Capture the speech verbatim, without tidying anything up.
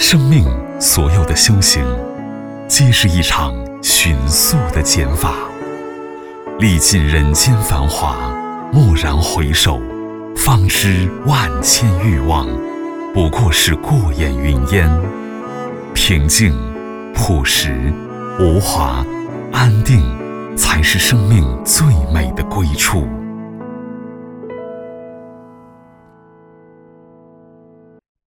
生命所有的修行，皆是一场寻速的减法。历尽人间繁华，蓦然回首，方知万千欲望，不过是过眼云烟。平静、朴实、无华、安定，才是生命最美的归处。